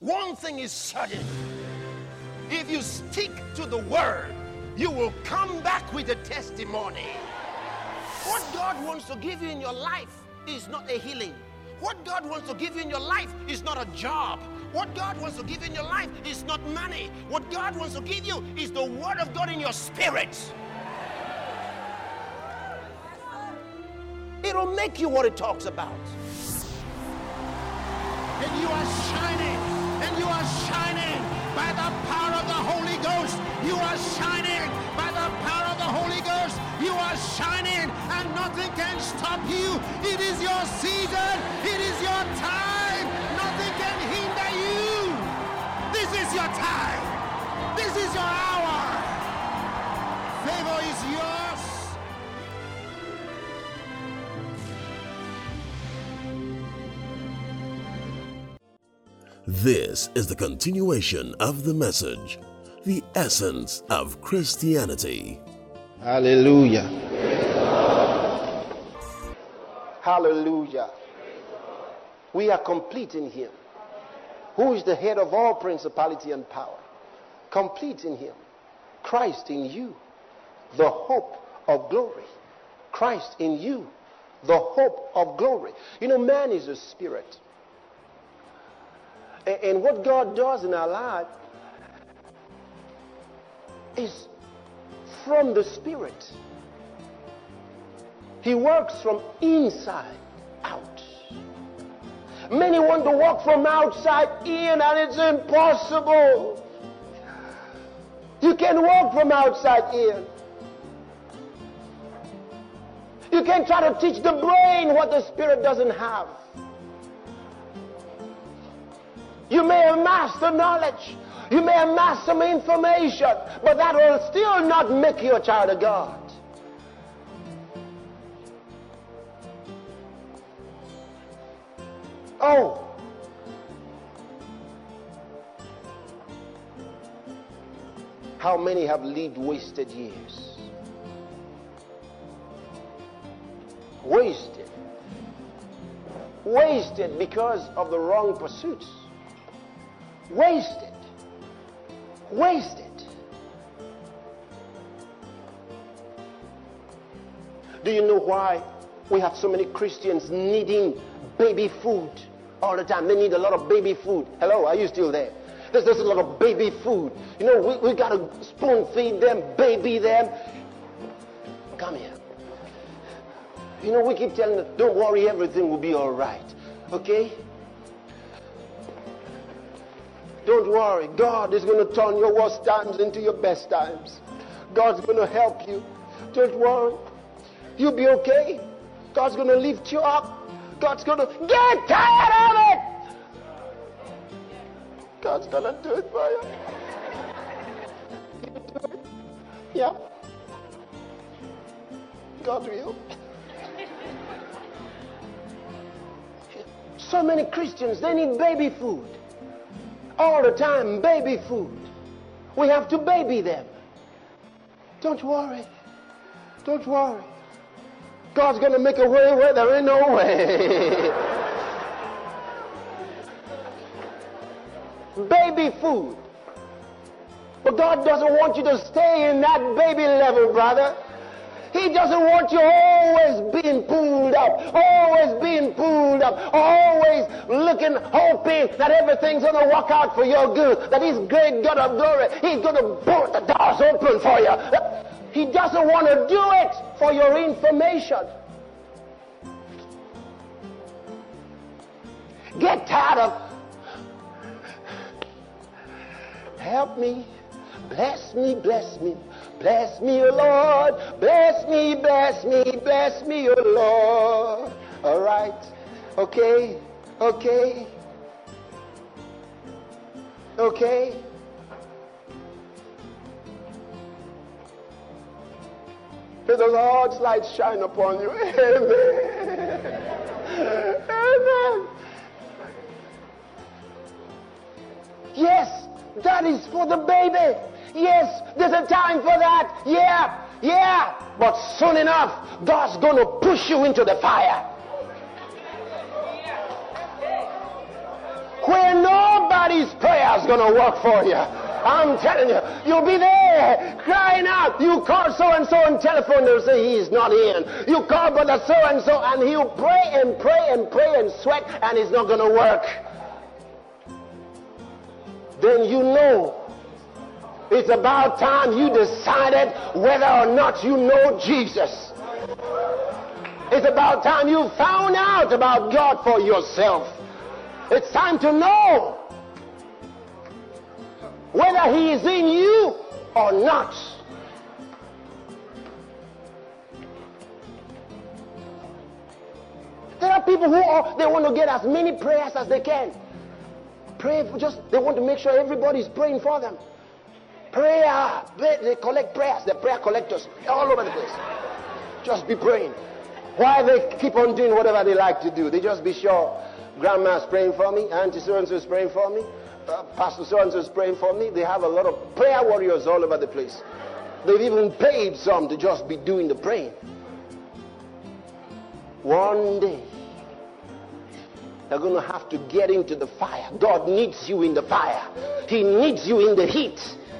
One thing is certain. If you stick to the word, you will come back with a testimony. What God wants to give you in your life is not a healing. What God wants to give you in your life is not a job. What God wants to give you in your life is not money. What God wants to give you is the word of God in your spirit. It'll make you what it talks about. And you are shining. And you are shining by the power of the Holy Ghost. You are shining by the power of the Holy Ghost. You are shining and nothing can stop you. It is your season. It is your time. Nothing can hinder you. This is your time. This is your hour. Favor is yours. This is the continuation of the message, the essence of Christianity. Hallelujah. Hallelujah. We are complete in Him, who is the head of all principality and power. Complete in Him. Christ in you, the hope of glory. Christ in you, the hope of glory. You know, man is a spirit. And what God does in our life is from the Spirit. He works from inside out. Many want to walk from outside in, and it's impossible. You can walk from outside in. You can try to teach the brain what the Spirit doesn't have. You may amass the knowledge. You may amass some information, but that will still not make you a child of God. Oh. How many have lived wasted years? Wasted. Wasted because of the wrong pursuits. Wasted. Wasted. Do you know why we have so many Christians needing baby food all the time? They need a lot of baby food. Hello, are you still there? There's a lot of baby food. You know, we got to spoon feed them, baby them. Come here. You know, we keep telling them, don't worry, everything will be all right. Okay? Don't worry. God is going to turn your worst times into your best times. God's going to help you. Don't worry. You'll be okay. God's going to lift you up. God's going to get tired of it. God's going to do it for you. You do it. Yeah. God will. So many Christians, they need baby food. All the time, baby food. We have to baby them. Don't worry. Don't worry. God's going to make a way where there ain't no way. Baby food. But God doesn't want you to stay in that baby level, brother. He doesn't want you always being pulled up, always being pulled up, always looking, hoping that everything's going to work out for your good, that He's great God of glory. He's going to bolt the doors open for you. He doesn't want to do it for your information. Get tired of, help me, bless me, bless me. Bless me, O Lord. Bless me, bless me, bless me, O Lord. All right. Okay. Okay. Okay. May the Lord's light shine upon you. Amen. Amen. Yes, that is for the baby. Yes, there's a time for that. Yeah. But soon enough, God's going to push you into the fire. Where nobody Nobody's prayer is going to work for you. I'm telling you, you'll be there crying out. You call so-and-so on telephone, they'll say he's not in. You call brother so-and-so, and he'll pray and pray and pray and sweat, and it's not going to work. Then you know it's about time you decided whether or not you know Jesus. It's about time you found out about God for yourself. It's time to know whether he is in you or not. There are people who they want to get as many prayers as they can. Pray for they want to make sure everybody is praying for them. Prayer, they collect prayers. They're prayer collectors all over the place. Just be praying. Why they keep on doing whatever they like to do? They just be sure grandma's praying for me, auntie so-and-so is praying for me, pastor so-and-so is praying for me. They have a lot of prayer warriors all over the place. They've even paid some to just be doing the praying. One day, they're going to have to get into the fire. God needs you in the fire. He needs you in the heat.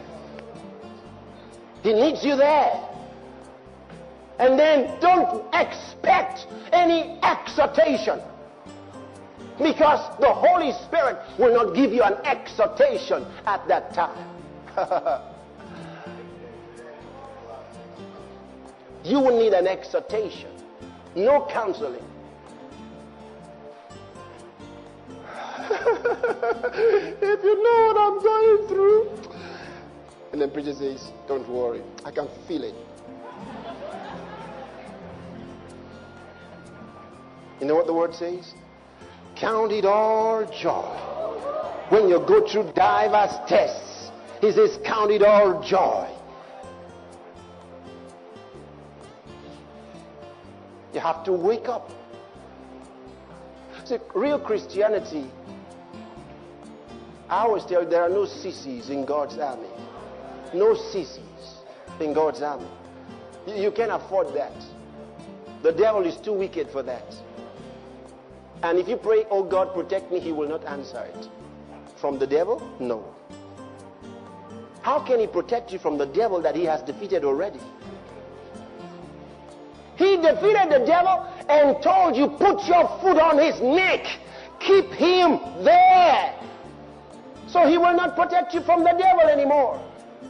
He needs you there. And then don't expect any exhortation, because the Holy Spirit will not give you an exhortation at that time. You will need an exhortation, no counseling. If you know what I'm going through. And then preacher says, don't worry, I can feel it. You know what the word says? Count it all joy when you go through diverse tests. He says, count it all joy. You have to wake up. See, real Christianity, I always tell you, there are no sissies in God's army. No sissies in God's army. You can't afford that. The devil is too wicked for that. And if you pray, oh God, protect me, he will not answer it. From the devil? No. How can he protect you from the devil that he has defeated already? He defeated the devil and told you, put your foot on his neck. Keep him there. So he will not protect you from the devil anymore.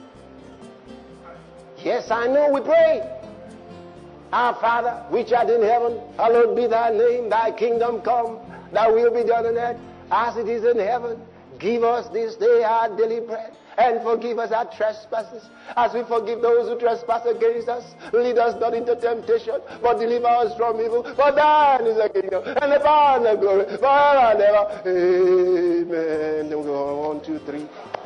Yes, I know we pray. Our Father, which art in heaven, hallowed be thy name, thy kingdom come, thy will be done on earth as it is in heaven. Give us this day our daily bread, and forgive us our trespasses, as we forgive those who trespass against us. Lead us not into temptation, but deliver us from evil. For thine is the kingdom, and the power and the glory, forever and ever. Amen. Then we go on, 1, 2, 3.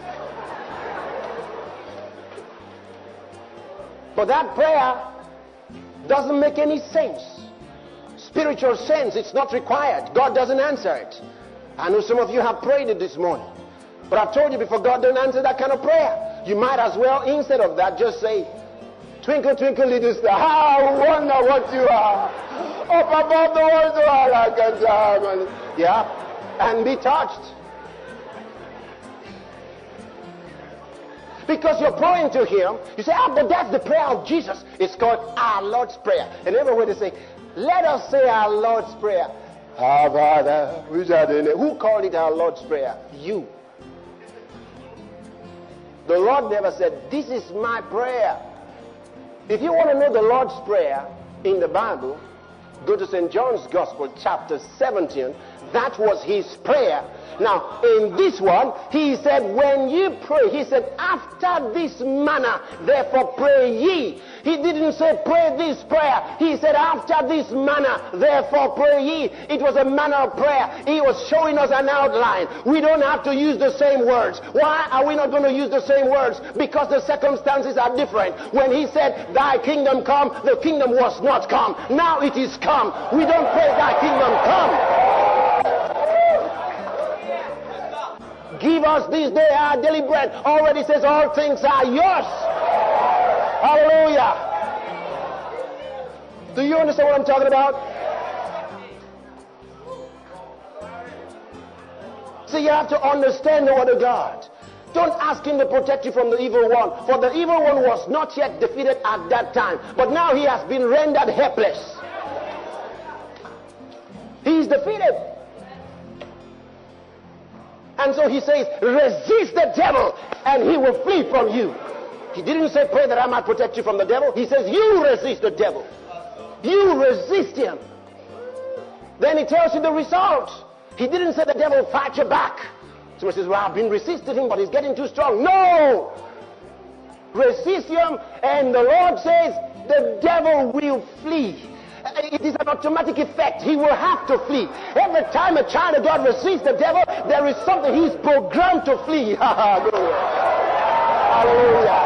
But that prayer doesn't make any sense. Spiritual sense, it's not required. God doesn't answer it. I know some of you have prayed it this morning, but I've told you before, God doesn't answer that kind of prayer. You might as well, instead of that, just say, twinkle, twinkle, little star, how I wonder what you are. Up above the world, so I like a diamond. Yeah, and be touched. Because you're praying to him, you say, but that's the prayer of Jesus. It's called our Lord's Prayer. And everywhere they say, let us say our Lord's Prayer. Our Father, which art in heaven. Who called it our Lord's Prayer? You. The Lord never said, this is my prayer. If you want to know the Lord's Prayer in the Bible, go to St. John's Gospel, chapter 17. That was his prayer. Now, in this one, he said, when you pray, he said, after this manner, therefore pray ye. He didn't say pray this prayer. He said, after this manner, therefore pray ye. It was a manner of prayer. He was showing us an outline. We don't have to use the same words. Why are we not going to use the same words? Because the circumstances are different. When he said, thy kingdom come, the kingdom was not come. Now it is come. We don't pray thy kingdom come. Give us this day our daily bread. Already says all things are yours. Hallelujah. Do you understand what I'm talking about? See, you have to understand the word of God. Don't ask him to protect you from the evil one, for the evil one was not yet defeated at that time, but now he has been rendered helpless. He is defeated. And so he says, resist the devil and he will flee from you. He didn't say, pray that I might protect you from the devil. He says, you resist the devil. You resist him. Then he tells you the result. He didn't say the devil fight you back. Someone says, well, I've been resisting him, but he's getting too strong. No! Resist him, and the Lord says, the devil will flee. It is an automatic effect. He will have to flee. Every time a child of God resists the devil, there is something he's programmed to flee. Hallelujah.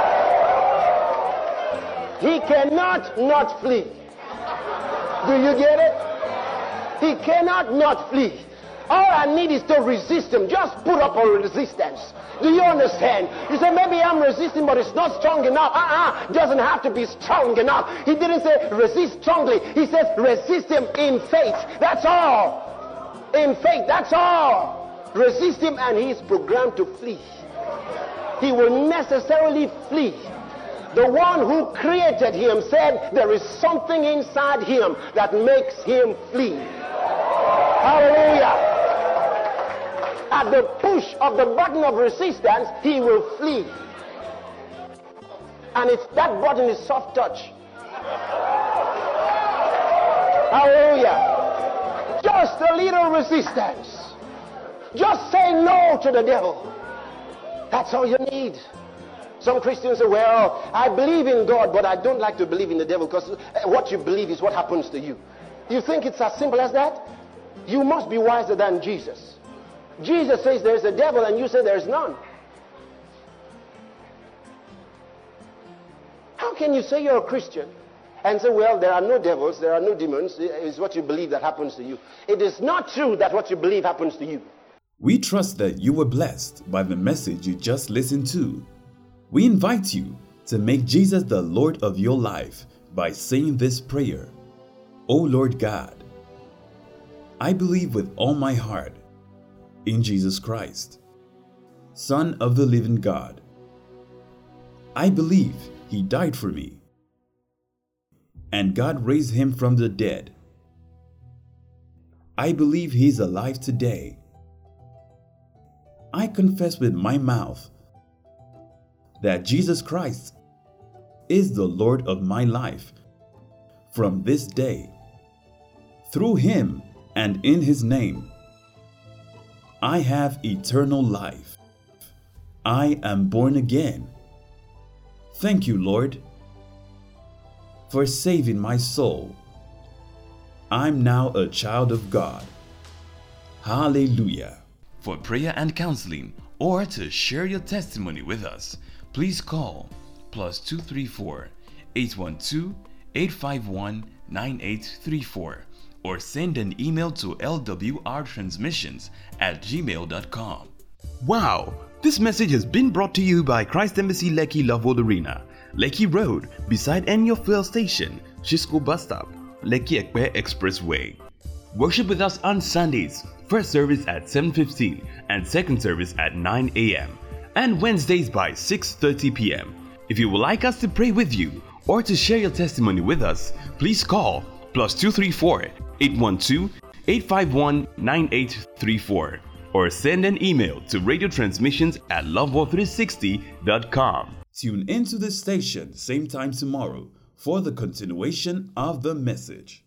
He cannot not flee. Do you get it? He cannot not flee. All I need is to resist him. Just put up a resistance. Do you understand? You say, maybe I'm resisting, but it's not strong enough. Doesn't have to be strong enough. He didn't say resist strongly. He says resist him in faith. That's all. In faith, that's all. Resist him and he's programmed to flee. He will necessarily flee. The one who created him said there is something inside him that makes him flee. Hallelujah. At the push of the button of resistance, he will flee. And it's that button is soft touch. Hallelujah. Just a little resistance. Just say no to the devil. That's all you need. Some Christians say, well, I believe in God, but I don't like to believe in the devil, because what you believe is what happens to you. You think it's as simple as that? You must be wiser than Jesus. Jesus says there's a devil and you say there's none. How can you say you're a Christian and say, well, there are no devils, there are no demons, is what you believe that happens to you? It is not true that what you believe happens to you. We trust that you were blessed by the message you just listened to. We invite you to make Jesus the Lord of your life by saying this prayer. O Lord God, I believe with all my heart in Jesus Christ, Son of the living God. I believe he died for me, and God raised him from the dead. I believe he is alive today. I confess with my mouth that Jesus Christ is the Lord of my life from this day. Through him and in his name, I have eternal life. I am born again. Thank you, Lord, for saving my soul. I'm now a child of God. Hallelujah. For prayer and counseling, or to share your testimony with us, please call +234 812 851 9834 or send an email to lwrtransmissions@gmail.com. Wow! This message has been brought to you by Christ Embassy Lekki Love World Arena, Lekki Road, beside Enyo Fuel Station, Shisco Bus Stop, Lekki Ekpe Expressway. Worship with us on Sundays, first service at 7:15 and second service at 9 a.m. and Wednesdays by 6:30 p.m. If you would like us to pray with you or to share your testimony with us, please call +234 812 851 9834 or send an email to radiotransmissions@loveworld360.com. Tune into this station same time tomorrow for the continuation of the message.